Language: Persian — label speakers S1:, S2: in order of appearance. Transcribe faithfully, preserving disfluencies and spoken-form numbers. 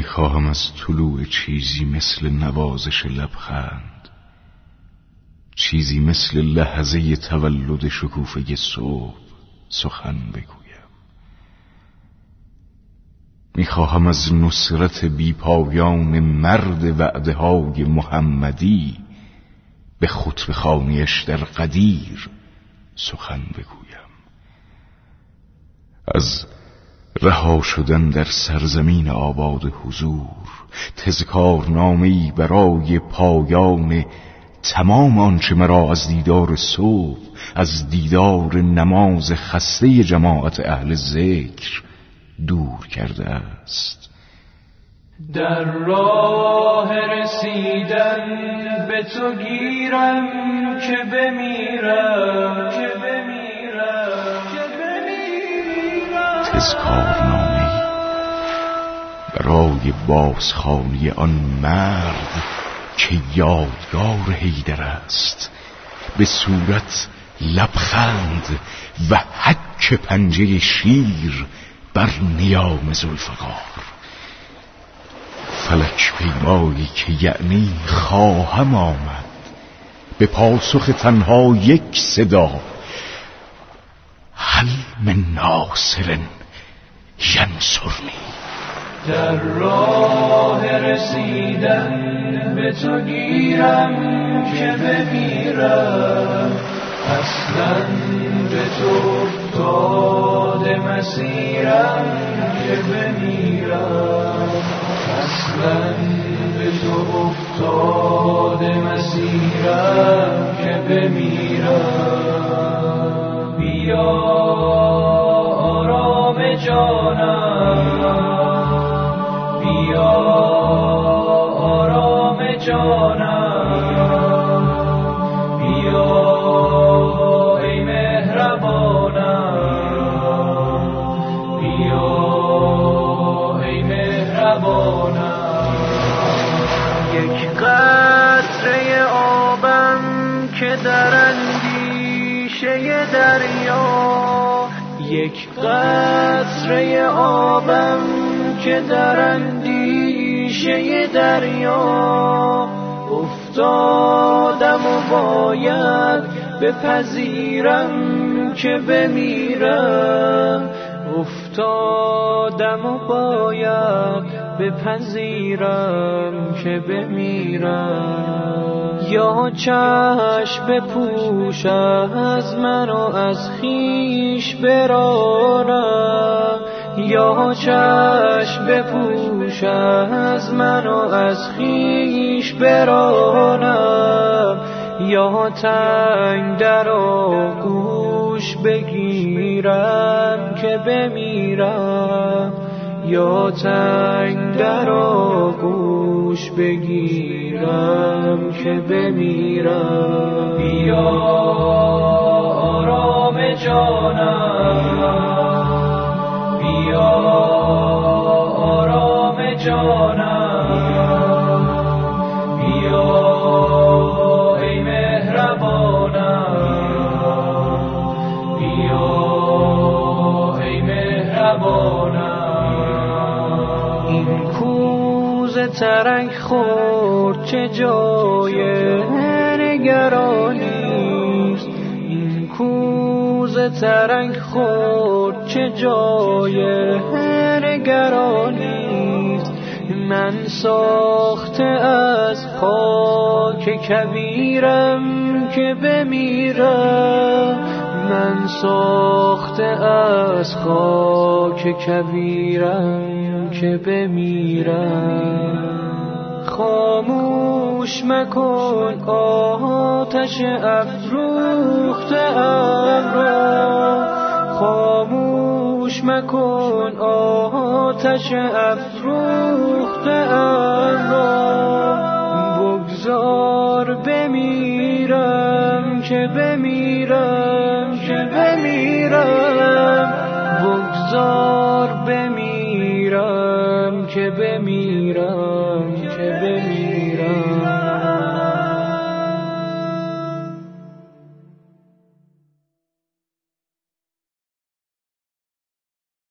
S1: میخواهم از طلوع چیزی مثل نوازش لبخند، چیزی مثل لحظه تولد شکوفه صبح سخن بگویم. میخواهم از نصرت بی پایان مرد وعده های محمدی به خطبه خوانیش در قدیر سخن بگویم. از رها شدن در سرزمین آباد حضور، تذکارنامه‌ای برای پایان تمام آنچه مرا از دیدار صبح، از دیدار نماز خسته جماعت اهل ذکر دور کرده است.
S2: در راه رسیدن به تو گیرم که بمیرم، که بمیرم، که بمیرم.
S1: تذکارنامه‌ای برای بازخوانی آن مرد که یادگار حیدر است، به صورت لبخند و حک پنجه شیر بر نیام ذوالفقار. فلک پیمایی که یعنی خواهم آمد، به پاسخ تنها یک صدا: هل من ناصر ینصرنی.
S2: در راه رسیدن به تو گیرم که بمیرم، اصلا به تو افتاد مسیرم که بمیرم، اصلا به تو افتاد مسیرم که بمیرم. بیا آرام جانم، بیا آرام جانم، بیا ای مهربانم، بیا ای مهربانم. یک قطره آبم که در اندیشه دریا، یک قطره آبم که در اندیشه دریا، افتادم و باید بپذیرم که بمیرم، افتادم و باید بپذیرم که بمیرم. یا چشم بپوش از من و از خویش برانم، یا چشم بپوش از من و از خویش برانم، یا تنگ در آغوش بگیرم که بمیرم، یا تنگ در آغوش بگیرم که بمیرم. بیا آرام جانم، بیا آرام جانم، بیا ای مهربانم، بیا ای مهربانم. این کوزه ترک خورد چه جای نگرانیست، این کوزه ترک خورد چه جای نگرانیست. من ساخته از خاک کبیرم که بمیرم، من ساخته از خاک کبیرم که بمیرم. خاموش مکن آتش افروخته ام را، خاموش مکن آتش افروخته ام را. بگذار بمیرم که بمیرم که بمیرم، بگذار بمیرم که بمیرم.